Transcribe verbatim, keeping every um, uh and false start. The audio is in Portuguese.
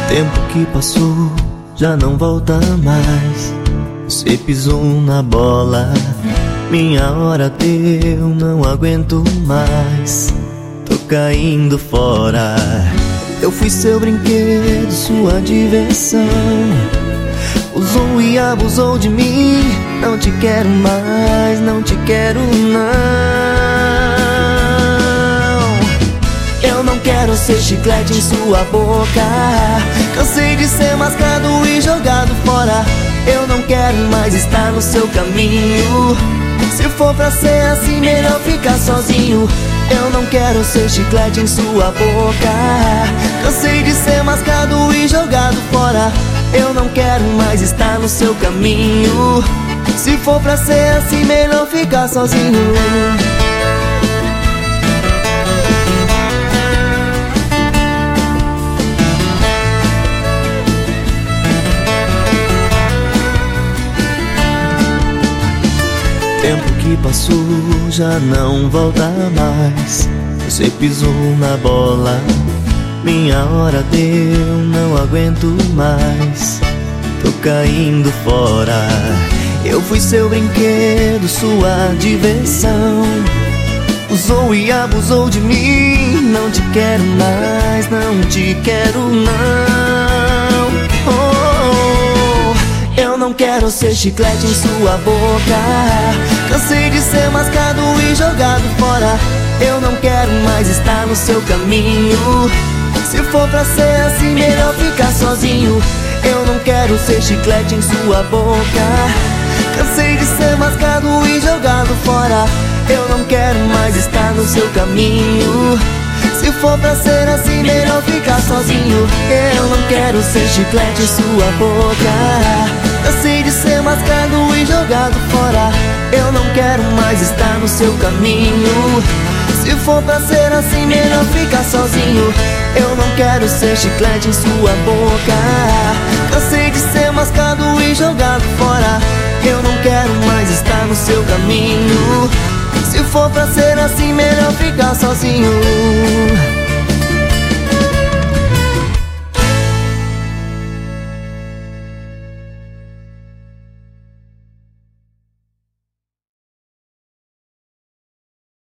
Tempo que passou já não volta mais. Você pisou na bola, minha hora deu, não aguento mais. Tô caindo fora. Eu fui seu brinquedo, sua diversão. Usou e abusou de mim. Não te quero mais, não te quero não. Eu não quero ser chiclete em sua boca. Cansei de ser mascado e jogado fora. Eu não quero mais estar no seu caminho. Se for pra ser assim, melhor ficar sozinho. Eu não quero ser chiclete em sua boca. Cansei de ser mascado e jogado fora. Eu não quero mais estar no seu caminho. Se for pra ser assim, melhor ficar sozinho. Tempo que passou já não volta mais. Você pisou na bola, minha hora deu, não aguento mais. Tô caindo fora. Eu fui seu brinquedo, sua diversão. Usou e abusou de mim. Não te quero mais, não te quero não. Oh, eu não quero ser chiclete em sua boca. Cansei de ser mascado e jogado fora. Eu não quero mais estar no seu caminho. Se for pra ser assim, melhor ficar sozinho. Eu não quero ser chiclete em sua boca. Cansei de ser mascado e jogado fora. Eu não quero mais estar no seu caminho. Se for pra ser assim, melhor ficar sozinho. Eu não quero ser chiclete em sua boca. Cansei de ser mascado e jogado fora. Eu não quero mais estar no seu caminho. Se for pra ser assim, melhor ficar sozinho. Eu não quero ser chiclete em sua boca. Cansei de ser mascado e jogado fora. Eu não quero mais estar no seu caminho. Se for pra ser assim, melhor ficar sozinho.